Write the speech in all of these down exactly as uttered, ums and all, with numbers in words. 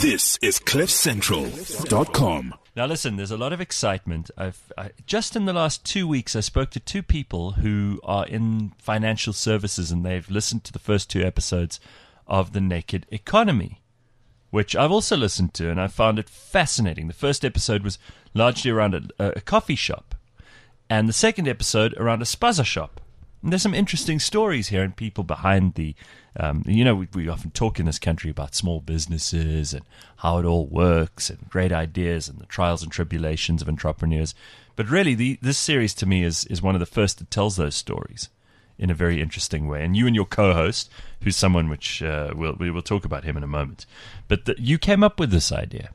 This is cliff central dot com. Now listen, there's a lot of excitement. I've I, just in the last two weeks, I spoke to two people who are in financial services, and they've listened to the first two episodes of The Naked Economy, which I've also listened to, and I found it fascinating. The first episode was largely around a, a coffee shop, and the second episode around a spaza shop. And there's some interesting stories here and people behind the, um, you know, we, we often talk in this country about small businesses and how it all works and great ideas and the trials and tribulations of entrepreneurs. But really, the, this series to me is, is one of the first that tells those stories in a very interesting way. And you and your co-host, who's someone which uh, we'll, we will talk about him in a moment, but the, you came up with this idea,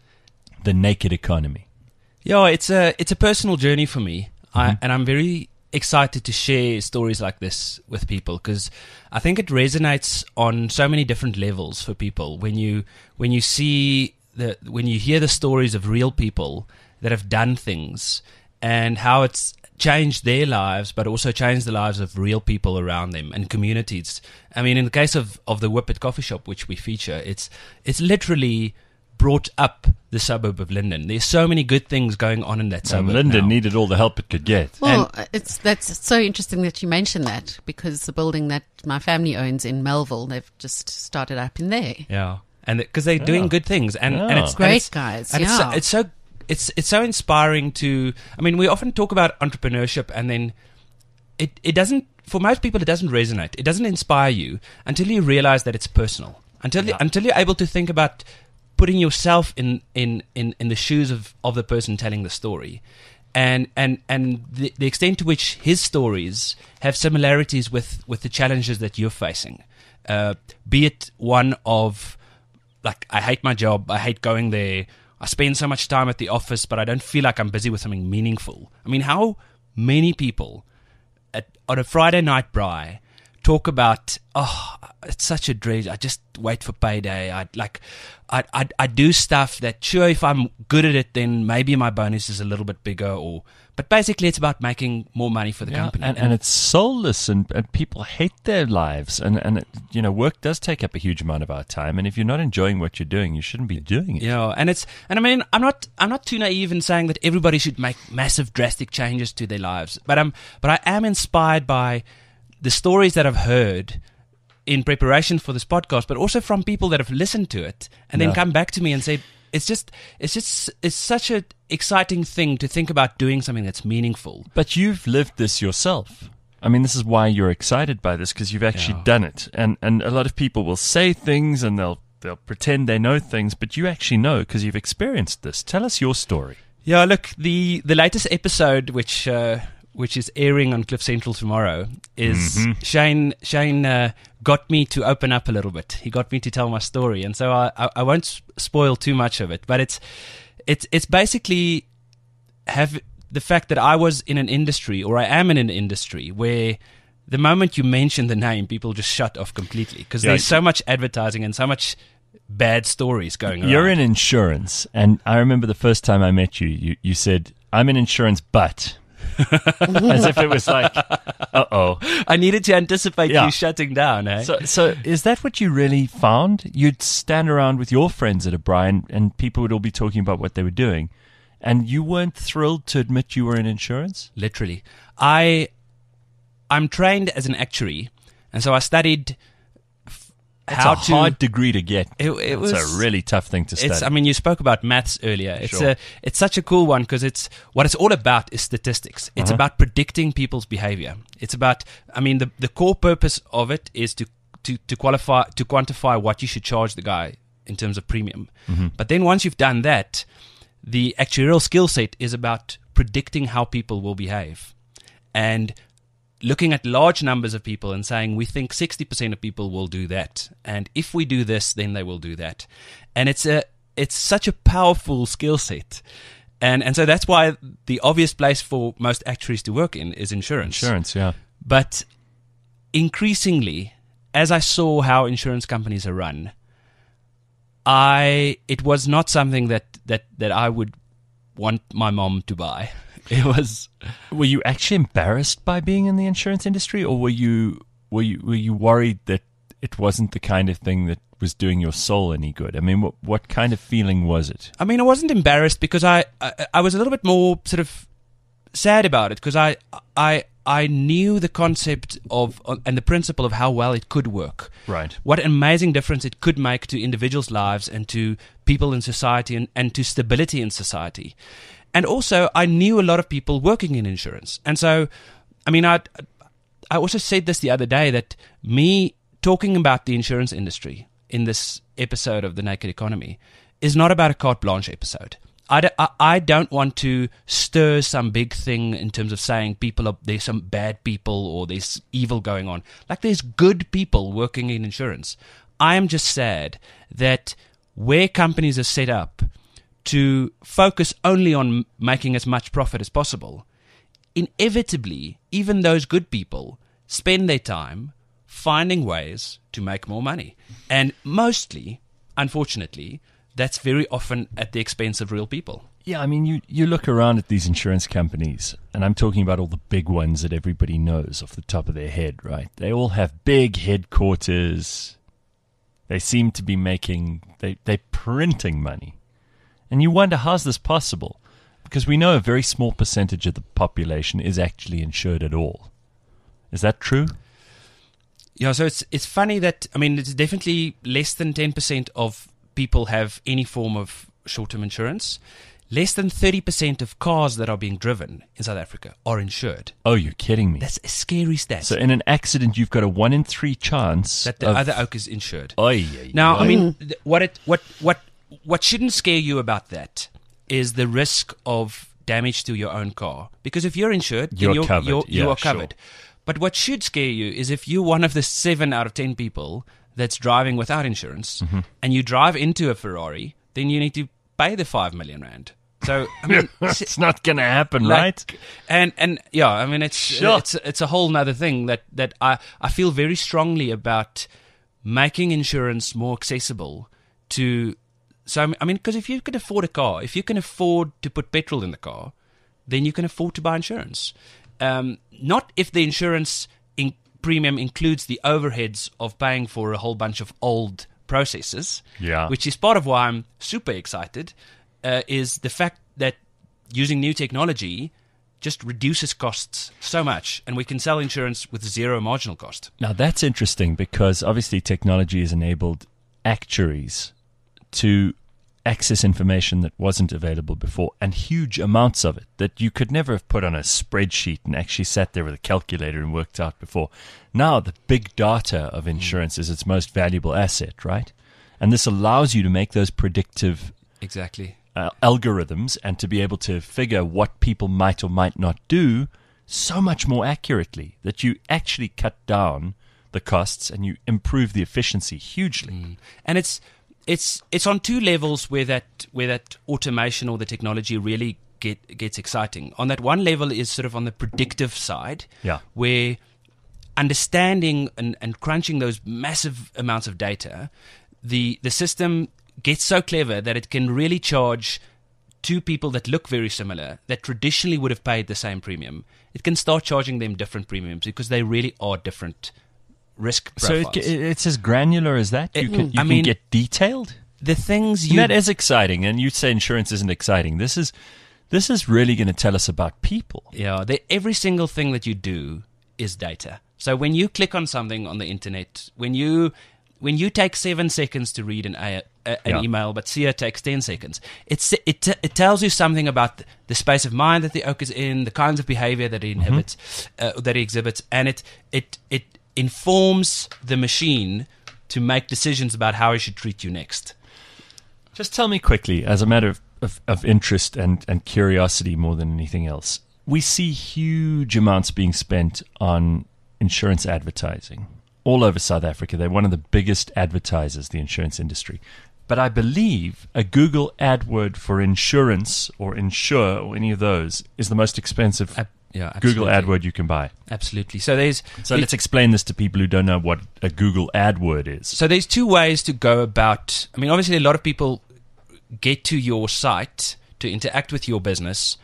The Naked Economy. Yeah, it's a it's a personal journey for me, Mm-hmm. I, and I'm very excited to share stories like this with people because I think it resonates on so many different levels for people. When you when you see the when you hear the stories of real people that have done things and how it's changed their lives, but also changed the lives of real people around them and communities. I mean, in the case of, of the Whippet Coffee Shop, which we feature, it's it's literally brought up the suburb of Linden. There's so many good things going on in that suburb. And Linden now. needed all the help it could get. Well, and it's that's so interesting that you mentioned that because the building that my family owns in Melville, they've just started up in there. Yeah, and because they're doing Yeah. good things, and, Yeah. and it's Great and it's, guys, and yeah. it's, so, it's so it's it's so inspiring to. I mean, we often talk about entrepreneurship, and then it it doesn't. For most people, it doesn't resonate. It doesn't inspire you until you realize that it's personal. Until Yeah. you, until you're able to think about putting yourself in, in, in, in the shoes of, of the person telling the story, and and and the, the extent to which his stories have similarities with, with the challenges that you're facing, uh, be it one of like I hate my job, I hate going there, I spend so much time at the office, but I don't feel like I'm busy with something meaningful. I mean, how many people at, on a Friday night braai talk about, oh, it's such a dredge. I just wait for payday. I like, I, I I do stuff that sure, if I'm good at it, then maybe my bonus is a little bit bigger. Or, but basically, it's about making more money for the Yeah, company. and, and it's soulless, and, and people hate their lives, and and it, you know, work does take up a huge amount of our time. And if you're not enjoying what you're doing, you shouldn't be doing it. You know, and it's and I mean, I'm not I'm not too naive in saying that everybody should make massive, drastic changes to their lives, but I'm but I am inspired by the stories that I've heard in preparation for this podcast, but also from people that have listened to it and then Yeah. come back to me and say, it's just, it's just, it's such an exciting thing to think about doing something that's meaningful. But you've lived this yourself. I mean, this is why you're excited by this, because you've actually Yeah. done it. And and a lot of people will say things and they'll they'll pretend they know things, but you actually know because you've experienced this. Tell us your story. Yeah, look, the, the latest episode, which uh, which is airing on Cliff Central tomorrow, is Mhm. Shane. Shane uh, got me to open up a little bit. He got me to tell my story, and so I, I, I won't s- spoil too much of it. But it's it's it's basically have the fact that I was in an industry, or I am in an industry, where the moment you mention the name, people just shut off completely because Yeah. there's so much advertising and so much bad stories going around. You're in insurance, and I remember the first time I met you, you, you said, I'm in insurance, but... As if it was like, uh-oh. I needed to anticipate Yeah. you shutting down, eh? So, so is that what you really found? You'd stand around with your friends at a braai, and, and people would all be talking about what they were doing, and you weren't thrilled to admit you were in insurance? Literally. I, I'm trained as an actuary, and so I studied f- That's how a to... hard degree to get. It, it It's was a really tough thing to study. It's, I mean, you spoke about maths earlier. It's Sure. a, it's such a cool one because it's what it's all about is statistics. It's Uh-huh. about predicting people's behavior. It's about, I mean, the the core purpose of it is to to to qualify to quantify what you should charge the guy in terms of premium. Mm-hmm. But then once you've done that, the actuarial skill set is about predicting how people will behave, and looking at large numbers of people and saying, we think sixty percent of people will do that. And if we do this, then they will do that. And it's a, it's such a powerful skill set. And, and so that's why the obvious place for most actuaries to work in is insurance. Insurance, yeah. But increasingly, as I saw how insurance companies are run, I, it was not something that, that, that I would want my mom to buy. It was. Were you actually embarrassed by being in the insurance industry, or were you were you were you worried that it wasn't the kind of thing that was doing your soul any good? I mean, what what kind of feeling was it? I mean, I wasn't embarrassed because I, I, I was a little bit more sort of sad about it because I, I, I knew the concept of and the principle of how well it could work. Right. What an amazing difference it could make to individuals' lives and to people in society and, and to stability in society. And also, I knew a lot of people working in insurance. And so, I mean, I, I also said this the other day that me talking about the insurance industry in this episode of The Naked Economy is not about a carte blanche episode. I, d- I, I don't want to stir some big thing in terms of saying people are, there's some bad people or there's evil going on. Like there's good people working in insurance. I am just sad that where companies are set up to focus only on making as much profit as possible, inevitably, even those good people spend their time finding ways to make more money. And mostly, unfortunately, that's very often at the expense of real people. Yeah, I mean, you, you look around at these insurance companies, and I'm talking about all the big ones that everybody knows off the top of their head, right? They all have big headquarters. They seem to be making, they, they're printing money. And you wonder, how's this possible? Because we know a very small percentage of the population is actually insured at all. Is that true? Yeah, so it's it's funny that, I mean, it's definitely less than ten percent of people have any form of short-term insurance. Less than thirty percent of cars that are being driven in South Africa are insured. Oh, you're kidding me. That's a scary stat. So in an accident, you've got a one in three chance that the of... other oak is insured. Oy, oy, now, oy. I mean, th- what it what what what shouldn't scare you about that is the risk of damage to your own car. Because if you're insured, then You're you're, covered. you're, Yeah, you are sure. covered. But what should scare you is if you're one of the seven out of ten people that's driving without insurance, Mm-hmm. and you drive into a Ferrari, then you need to pay the five million rand. So I mean, it's not going to happen, like, right? And and yeah, I mean, it's Sure. it's it's a whole nother thing that that I I feel very strongly about making insurance more accessible to. So I mean, because if you can afford a car, if you can afford to put petrol in the car, then you can afford to buy insurance. Um, not if the insurance in premium includes the overheads of paying for a whole bunch of old processes, Yeah. which is part of why I'm super excited, uh, is the fact that using new technology just reduces costs so much, and we can sell insurance with zero marginal cost. Now, that's interesting because obviously technology has enabled actuaries to access information that wasn't available before, and huge amounts of it that you could never have put on a spreadsheet and actually sat there with a calculator and worked out before. Now, the big data of insurance is its most valuable asset, right? And this allows you to make those predictive Exactly. uh, algorithms and to be able to figure what people might or might not do so much more accurately that you actually cut down the costs and you improve the efficiency hugely. And it's it's it's on two levels where that where that automation or the technology really get gets exciting. On that one level is sort of on the predictive side, Yeah. where understanding and, and crunching those massive amounts of data, the the system gets so clever that it can really charge two people that look very similar, that traditionally would have paid the same premium. It can start charging them different premiums because they really are different risk So profiles. it, it's as granular as that? You It- can, you I can mean, get detailed? the things And you that is exciting. And you say insurance isn't exciting. This is this is really going to tell us about people. Yeah, they, every single thing that you do is data. So when you click on something on the internet, when you when you take seven seconds to read an a, a, an Yeah. email, but Sia takes ten seconds, it's, it t- it tells you something about the space of mind that the oak is in, the kinds of behavior that it inhibits, uh, that it exhibits, and it it it informs the machine to make decisions about how it should treat you next. Just tell me quickly, as a matter of, of, of interest and, and curiosity more than anything else, we see huge amounts being spent on insurance advertising all over South Africa. They're one of the biggest advertisers, the insurance industry. But I believe a Google AdWord for insurance or insure or any of those is the most expensive Ab- yeah, Google absolutely. AdWord you can buy. Absolutely. So there's So let's explain this to people who don't know what a Google AdWord is. So there's two ways to go about. I mean, obviously, a lot of people get to your site to interact with your business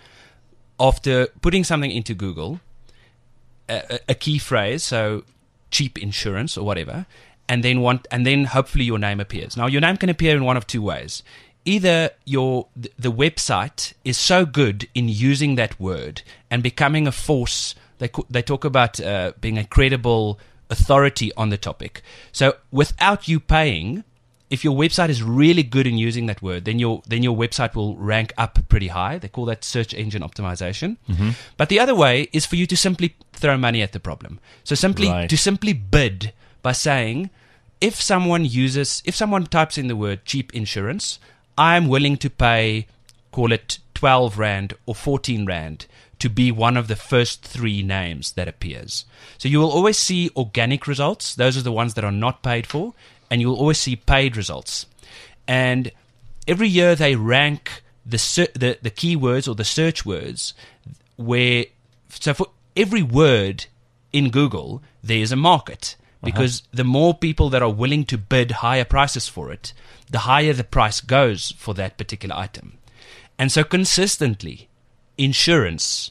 after putting something into Google, a, a key phrase, so cheap insurance or whatever, and then want, and then hopefully your name appears. Now, your name can appear in one of two ways. Either your the website is so good in using that word and becoming a force. They they talk about uh, being a credible authority on the topic. So without you paying, if your website is really good in using that word, then your then your website will rank up pretty high. They call that search engine optimization. Mm-hmm. But the other way is for you to simply throw money at the problem. So simply Right. to simply bid by saying, if someone uses, if someone types in the word cheap insurance, I'm willing to pay, call it twelve rand or fourteen rand to be one of the first three names that appears. So you will always see organic results. Those are the ones that are not paid for. And you will always see paid results. And every year they rank the ser- the, the keywords or the search words where, so for every word in Google, there is a market. Because uh-huh. the more people that are willing to bid higher prices for it, the higher the price goes for that particular item. And so consistently, insurance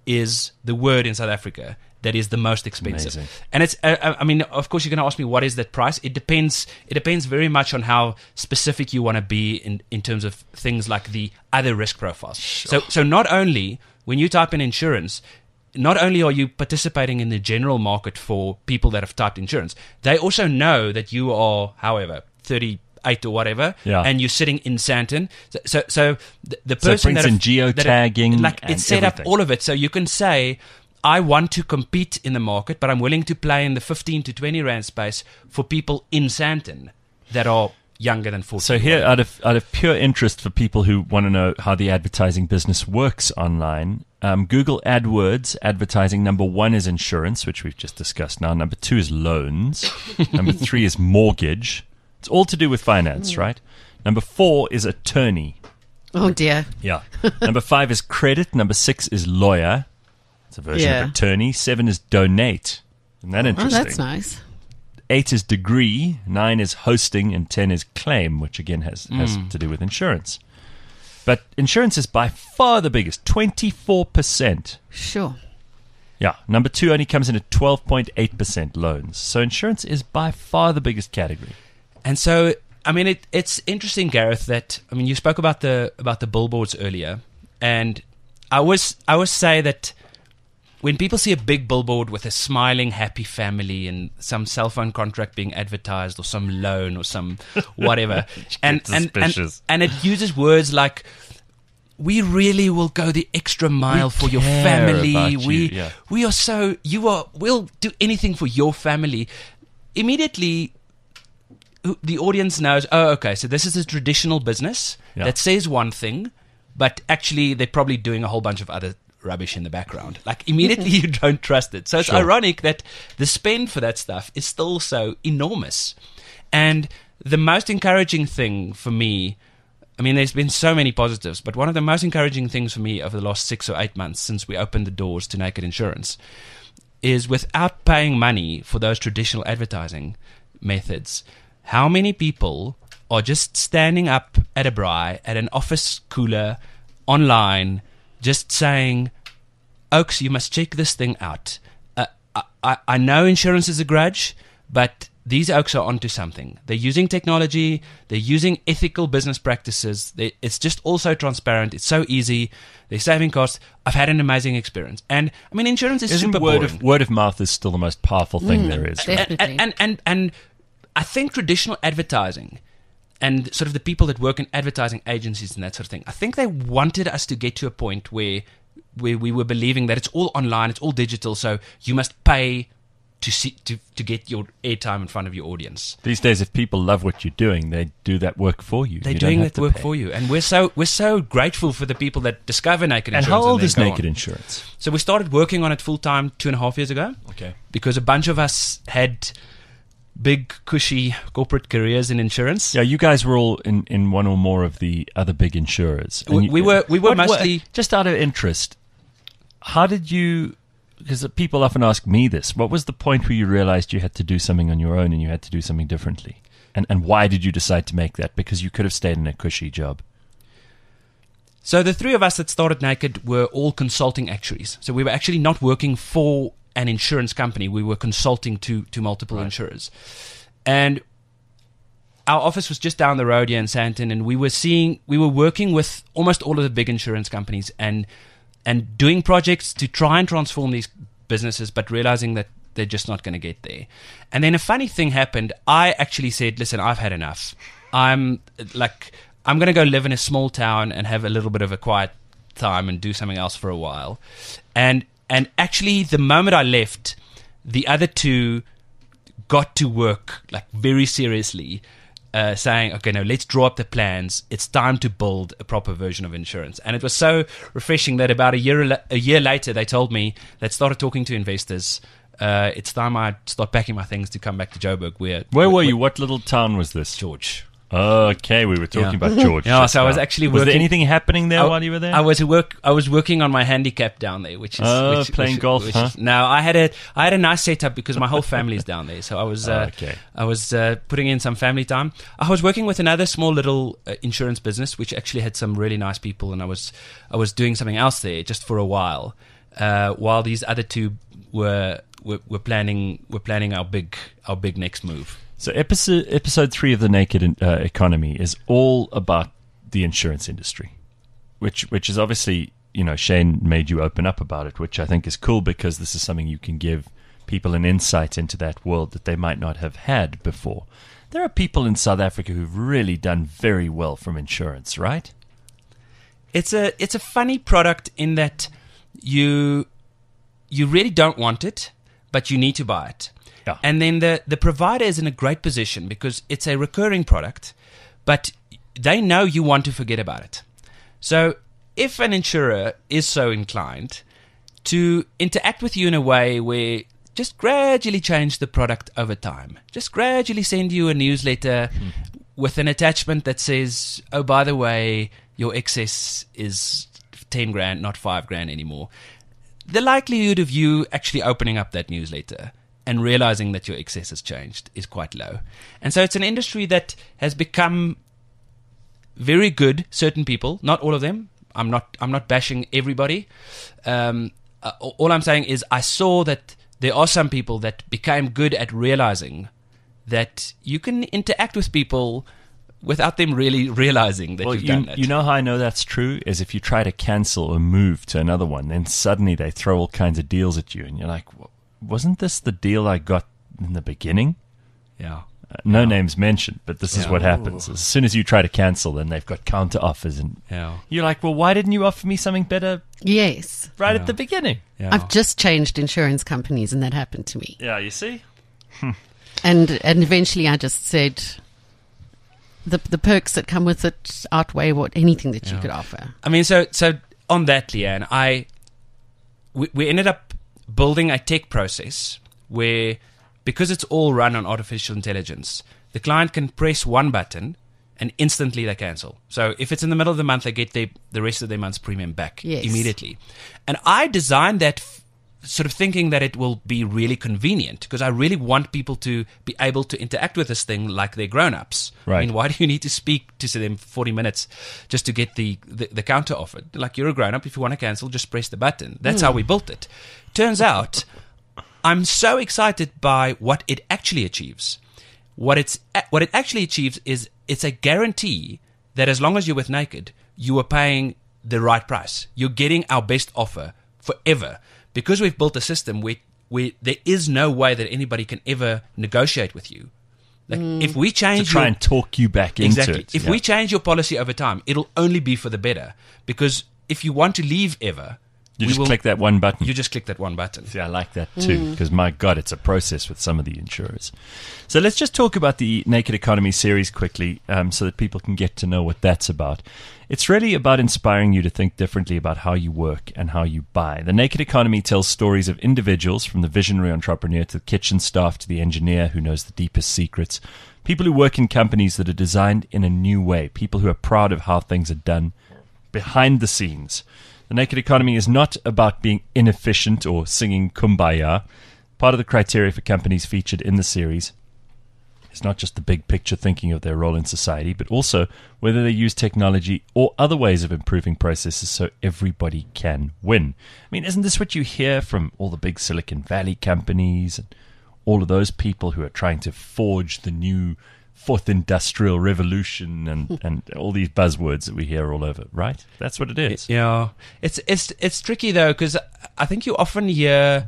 is the word in South Africa that is the most expensive. Amazing. And it's, uh, I mean, of course, you're going to ask me, what is that price? It depends. It depends very much on how specific you want to be in, in terms of things like the other risk profiles. Sure. So, so not only when you type in insurance, not only are you participating in the general market for people that have typed insurance, they also know that you are, however, thirty-eight or whatever, yeah. and you're sitting in Sandton. So, so, so the, the so person it brings that in have, geotagging, that, like and it's set everything. up all of it, so you can say, I want to compete in the market, but I'm willing to play in the fifteen to twenty rand space for people in Sandton that are younger than forty. So here, out of out of pure interest for people who want to know how the advertising business works online, um, Google AdWords advertising number one is insurance, which we've just discussed now. Number two is loans. Number three is mortgage. It's all to do with finance, right? Number four is attorney. Oh, dear. Yeah. Number five is credit. Number six is lawyer. It's a version Yeah. of attorney. Seven is donate. Isn't that Oh, interesting? that's nice. Eight is degree, nine is hosting, and ten is claim, which again has, has Mm. to do with insurance. But insurance is by far the biggest, twenty-four percent. Sure. Yeah, number two only comes in at twelve point eight percent loans. So insurance is by far the biggest category. And so, I mean, it, it's interesting, Gareth, that, I mean, you spoke about the about the billboards earlier, and I always, I always say that when people see a big billboard with a smiling, happy family and some cell phone contract being advertised or some loan or some whatever, and, and, and, suspicious. and it uses words like, we really will go the extra mile We for your care family. about you, We yeah. we are so, you are, we'll do anything for your family. Immediately, the audience knows, oh, okay, so this is a traditional business Yeah. that says one thing, but actually they're probably doing a whole bunch of other rubbish in the background. Like, immediately you don't trust it. So it's Sure. ironic that the spend for that stuff is still so enormous. And the most encouraging thing for me, I mean, there's been so many positives, but one of the most encouraging things for me over the last six or eight months since we opened the doors to Naked Insurance is, without paying money for those traditional advertising methods, how many people are just standing up at a braai, at an office cooler, online, just saying, Oaks, you must check this thing out. Uh, I, I, I know insurance is a grudge, but these Oaks are onto something. They're using technology. They're using ethical business practices. They, it's just all so transparent. It's so easy. They're saving costs. I've had an amazing experience. And, I mean, insurance is Isn't super word boring. of, word of mouth is still the most powerful thing there is. Right? Definitely. And, and, and, and I think traditional advertising and sort of the people that work in advertising agencies and that sort of thing, I think they wanted us to get to a point where where we were believing that it's all online, it's all digital, so you must pay to see to, to get your airtime in front of your audience. These days, if people love what you're doing, they do that work for you. They're You don't doing have that to work pay. for you. And we're so we're so grateful for the people that discover Naked And Insurance. how old then is go Naked on. Insurance? So we started working on it full time two and a half years ago. Okay. Because a bunch of us had big, cushy corporate careers in insurance. Yeah, you guys were all in, in one or more of the other big insurers. And We- you- we were- we were what- what- mostly- just out of interest. How did you? Because people often ask me this. What was the point where you realized you had to do something on your own and you had to do something differently? And and why did you decide to make that? Because you could have stayed in a cushy job. So the three of us that started Naked were all consulting actuaries. So we were actually not working for an insurance company. We were consulting to, to multiple Right. insurers. and our office was just down the road here in Sandton, and we were seeing, we were working with almost all of the big insurance companies and and doing projects to try and transform these businesses, but realizing that they're just not going to get there. And then a funny thing happened. I actually said, listen, I've had enough. I'm like, I'm going to go live in a small town and have a little bit of a quiet time and do something else for a while. And and actually, the moment I left, the other two got to work like very seriously, uh, saying, okay, no, let's draw up the plans. It's time to build a proper version of insurance. And it was so refreshing that about a year a year later, they told me, let's start talking to investors. Uh, it's time I start packing my things to come back to Joburg. Where, Where were you? What little town was this? George. Okay, we were talking Yeah. about George. Yeah, just so I was now. actually Was there working- anything happening there I, while you were there? I was work. I was working on my handicap down there, which is Oh, which, playing which, golf, Which huh? is, no, I had a I had a nice setup because my whole family is down there. So I was uh, Okay. I was uh, putting in some family time. I was working with another small little uh, insurance business, which actually had some really nice people, and I was I was doing something else there just for a while, uh, while these other two were were, were planning were planning our big our big next move. So episode episode three of the Naked uh, Economy is all about the insurance industry, which which is obviously, you know, Shane made you open up about it, which I think is cool because this is something you can give people an insight into that world that they might not have had before. There are people in South Africa who've really done very well from insurance, right? It's a it's a funny product in that you you really don't want it, but you need to buy it. Yeah. And then the, the provider is in a great position because it's a recurring product, but they know you want to forget about it. So if an insurer is so inclined to interact with you in a way where just gradually change the product over time, just gradually send you a newsletter mm. with an attachment that says, oh, by the way, your excess is ten grand, not five grand anymore. The likelihood of you actually opening up that newsletter and realizing that your excess has changed is quite low. And so it's an industry that has become very good, certain people, not all of them. I'm not I'm not bashing everybody. Um, uh, all I'm saying is I saw that there are some people that became good at realizing that you can interact with people without them really realizing that well, you've you, done that. You know how I know that's true? Is if you try to cancel or move to another one, then suddenly they throw all kinds of deals at you, and you're like, wasn't this the deal I got in the beginning? Yeah. Uh, no yeah. names mentioned, but this is yeah. what happens. As soon as you try to cancel, then they've got counter offers, and yeah. you're like, well, why didn't you offer me something better? Yes. Right yeah. at the beginning. Yeah. I've just changed insurance companies, and that happened to me. Yeah, you see? and and eventually I just said, the the perks that come with it outweigh what anything that yeah. you could offer. I mean, so so on that, Leanne, I we, we ended up building a tech process where, because it's all run on artificial intelligence, the client can press one button and instantly they cancel. So if it's in the middle of the month, they get their, the rest of their month's premium back yes. immediately. And I designed that f- sort of thinking that it will be really convenient, because I really want people to be able to interact with this thing like they're grown-ups. Right. I mean, why do you need to speak to them for forty minutes just to get the, the, the counter offer? Like, you're a grown-up. If you want to cancel, just press the button. That's mm. how we built it. Turns out, I'm so excited by what it actually achieves. What it's what it actually achieves is it's a guarantee that as long as you're with Naked, you are paying the right price. You're getting our best offer forever, because we've built a system where, where there is no way that anybody can ever negotiate with you. Like mm. if we change to try your, and talk you back into exactly. it. If yeah. we change your policy over time, it'll only be for the better. Because if you want to leave ever, You we just will, click that one button. You just click that one button. See, I like that too, because mm. my God, it's a process with some of the insurers. So let's just talk about the Naked Economy series quickly, um, so that people can get to know what that's about. It's really about inspiring you to think differently about how you work and how you buy. The Naked Economy tells stories of individuals, from the visionary entrepreneur to the kitchen staff to the engineer who knows the deepest secrets. People who work in companies that are designed in a new way. People who are proud of how things are done behind the scenes. The Naked Economy is not about being inefficient or singing Kumbaya. Part of the criteria for companies featured in the series is not just the big picture thinking of their role in society, but also whether they use technology or other ways of improving processes so everybody can win. I mean, isn't this what you hear from all the big Silicon Valley companies and all of those people who are trying to forge the new fourth industrial revolution and, and all these buzzwords that we hear all over, right? That's what it is. Yeah. It's it's it's tricky though, because I think you often hear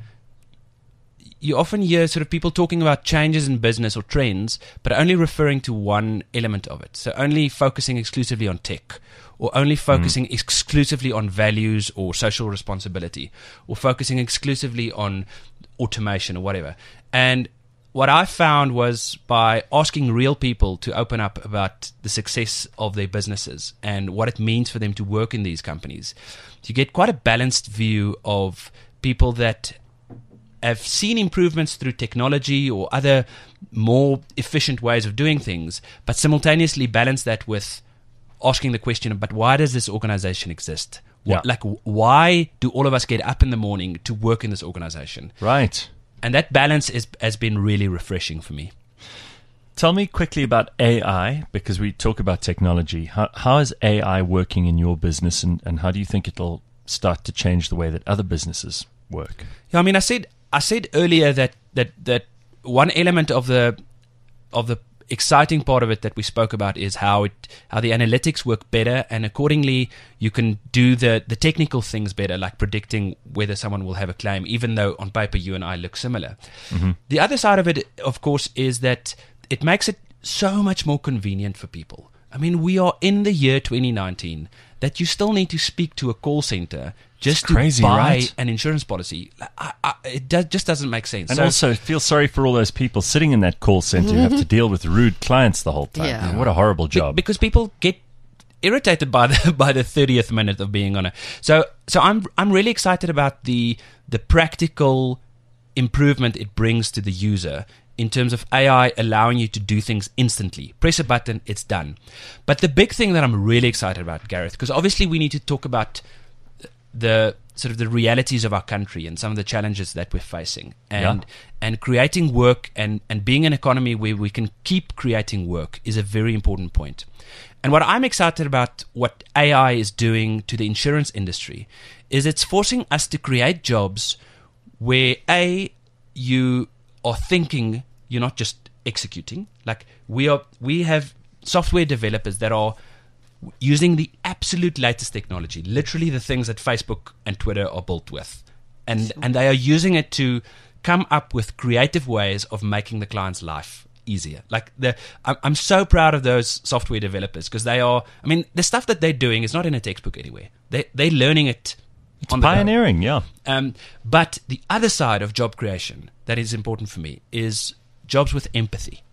you often hear sort of people talking about changes in business or trends, but only referring to one element of it. So only focusing exclusively on tech, or only focusing mm. exclusively on values or social responsibility, or focusing exclusively on automation or whatever. And what I found was by asking real people to open up about the success of their businesses and what it means for them to work in these companies, you get quite a balanced view of people that have seen improvements through technology or other more efficient ways of doing things, but simultaneously balance that with asking the question, but why does this organization exist? What, Yeah. Like, why do all of us get up in the morning to work in this organization? Right. And that balance is, has been really refreshing for me. Tell me quickly about A I, because we talk about technology. How, how is A I working in your business, and, and how do you think it'll start to change the way that other businesses work? Yeah, I mean, I said I said earlier that that that one element of the of the exciting part of it that we spoke about is how it how the analytics work better, and accordingly you can do the the technical things better, like predicting whether someone will have a claim, even though on paper you and I look similar. Mm-hmm. The other side of it, of course, is that it makes it so much more convenient for people. I mean, we are in the year twenty nineteen that you still need to speak to a call center just It's to crazy, buy right? an insurance policy. I, I, it does, just doesn't make sense. And So- also, feel sorry for all those people sitting in that call center who have to deal with rude clients the whole time. Yeah. I mean, what a horrible Be- job. because people get irritated by the by the thirtieth minute of being on it. So so I'm I'm really excited about the the practical improvement it brings to the user in terms of A I allowing you to do things instantly. Press a button, it's done. But the big thing that I'm really excited about, Gareth, because obviously we need to talk about the sort of the realities of our country and some of the challenges that we're facing, and Yeah. and creating work and and being an economy where we can keep creating work is a very important point. And what I'm excited about, what A I is doing to the insurance industry, is it's forcing us to create jobs where A, you are thinking, you're not just executing. Like we are, we have software developers that are using the absolute latest technology, literally the things that Facebook and Twitter are built with, and and they are using it to come up with creative ways of making the client's life easier. Like the, I'm, I'm so proud of those software developers, because they are. I mean, the stuff that they're doing is not in a textbook anywhere. They they're learning it. It's on the go. pioneering, yeah. Um, but the other side of job creation that is important for me is jobs with empathy.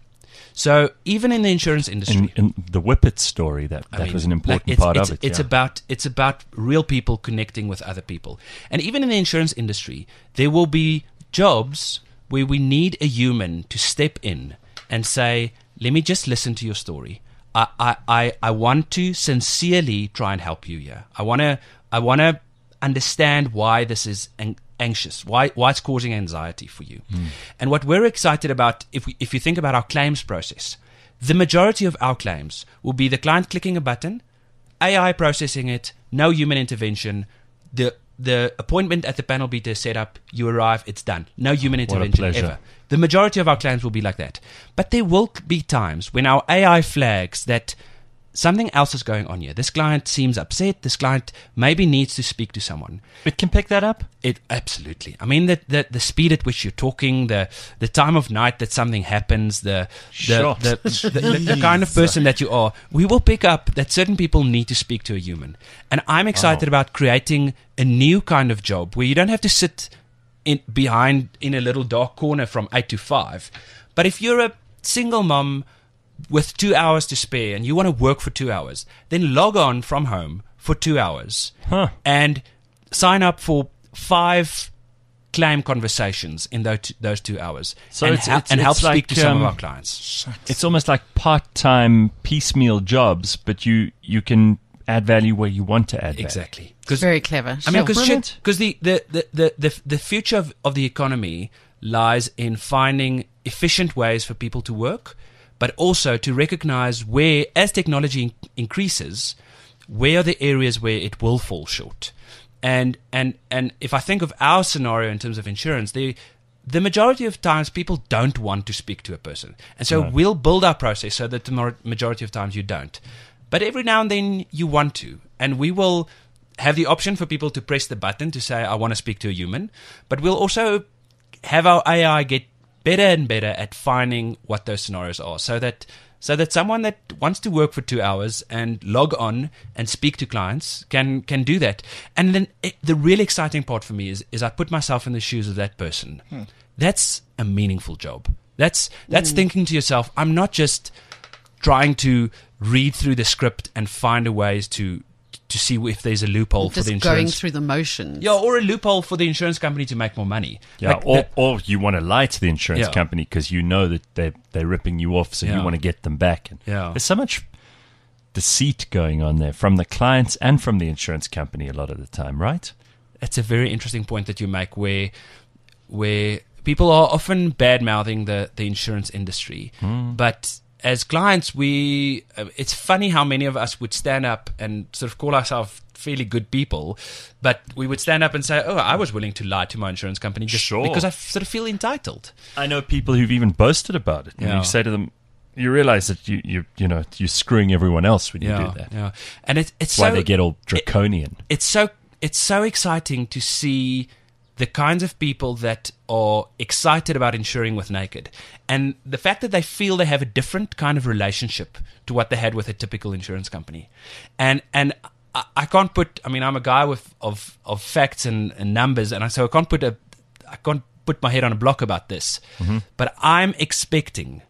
So even in the insurance industry, In, in the Whippet story, that, I that mean, was an like, important it's, part it's, of it. It's yeah. about it's about real people connecting with other people, and even in the insurance industry, there will be jobs where we need a human to step in and say, "Let me just listen to your story. I I I, I want to sincerely try and help you here. I want to I want to understand why this is an- anxious, why why it's causing anxiety for you." Mm. And what we're excited about, if we, if you think about our claims process, the majority of our claims will be the client clicking a button, A I processing it, no human intervention. The the appointment at the panel beater is set up, you arrive, it's done. No human What a intervention pleasure. ever. The majority of our claims will be like that. But there will be times when our A I flags that something else is going on here. This client seems upset. This client maybe needs to speak to someone. It can pick that up? It absolutely. I mean, the, the the speed at which you're talking, the the time of night that something happens, the the, Sure. the, the, the, the kind of person that you are. We will pick up that certain people need to speak to a human, and I'm excited Wow. about creating a new kind of job where you don't have to sit in behind in a little dark corner from eight to five, but if you're a single mom with two hours to spare and you want to work for two hours, then log on from home for two hours Huh. and sign up for five claim conversations in those two, those two hours, So and, it's- hel- it's- and help it's speak like, to some um, of our clients. It's almost like part-time piecemeal jobs, but you, you can add value where you want to add value. Exactly. It's very clever. I mean, Sure. because because the, the, the, the, the, the future of, of the economy lies in finding efficient ways for people to work, but also to recognize where, as technology in- increases, where are the areas where it will fall short. And and and if I think of our scenario in terms of insurance, there the majority of times people don't want to speak to a person. And so No. we'll build our process so that the mar- majority of times you don't. But every now and then you want to. And we will have the option for people to press the button to say, I want to speak to a human. But we'll also have our A I get better and better at finding what those scenarios are, so that so that someone that wants to work for two hours and log on and speak to clients can can do that. And then it, the really exciting part for me is is I put myself in the shoes of that person. Hmm. That's a meaningful job. That's that's mm. thinking to yourself, I'm not just trying to read through the script and find a ways to to see if there's a loophole just for the insurance. going through the motions. Yeah, or a loophole for the insurance company to make more money. Yeah, Like or, that- or you want to lie to the insurance Yeah. company because you know that they're, they're ripping you off, so Yeah. you want to get them back. And Yeah. There's so much deceit going on there from the clients and from the insurance company a lot of the time, right? That's a very interesting point that you make, where where people are often bad mouthing the, the insurance industry, Mm. but as clients, we uh, it's funny how many of us would stand up and sort of call ourselves fairly good people, but we would stand up and say, "Oh, I was willing to lie to my insurance company just Sure. because I sort of feel entitled." I know people who've even boasted about it. And Yeah. you say to them, you realize that you, you, you know, you're screwing everyone else when you Yeah, do that. yeah, and it, it's That's why so, they get all draconian. it's so it's so exciting to see the kinds of people that are excited about insuring with Naked, and the fact that they feel they have a different kind of relationship to what they had with a typical insurance company. And and I, I can't put. I mean, I'm a guy with of of facts and, and numbers, and I, so I can't put a I can't put my head on a block about this. Mm-hmm. But I'm expecting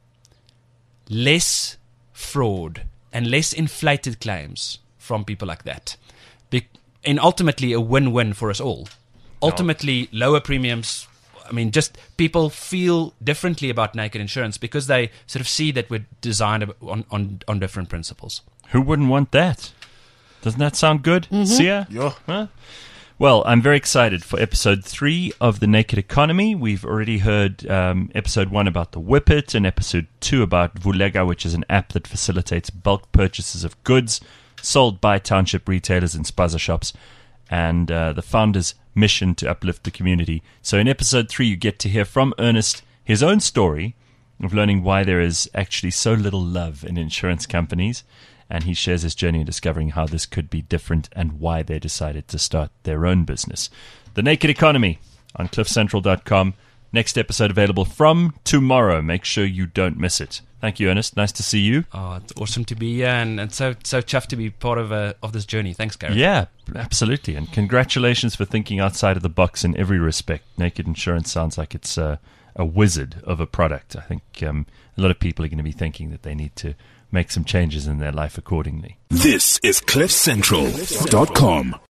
less fraud and less inflated claims from people like that. Be- and ultimately a win-win for us all. Ultimately, lower premiums. I mean, just people feel differently about Naked Insurance because they sort of see that we're designed on, on, on different principles. Who wouldn't want that? Doesn't that sound good, Sia? Yeah. Huh? Well, I'm very excited for episode three of The Naked Economy. We've already heard um, episode one about the Whippet and episode two about Vulega, which is an app that facilitates bulk purchases of goods sold by township retailers and spaza shops, and uh, the founder's mission to uplift the community. So in episode three, you get to hear from Ernest his own story of learning why there is actually so little love in insurance companies, and he shares his journey in discovering how this could be different and why they decided to start their own business. The Naked Economy on cliff central dot com. Next episode available from tomorrow. Make sure you don't miss it. Thank you, Ernest. Nice to see you. Oh, it's awesome to be here, and, and so so chuffed to be part of uh, of this journey. Thanks, Gareth. Yeah, absolutely. And congratulations for thinking outside of the box in every respect. Naked Insurance sounds like it's a, a wizard of a product. I think um, a lot of people are going to be thinking that they need to make some changes in their life accordingly. This is cliff central dot com.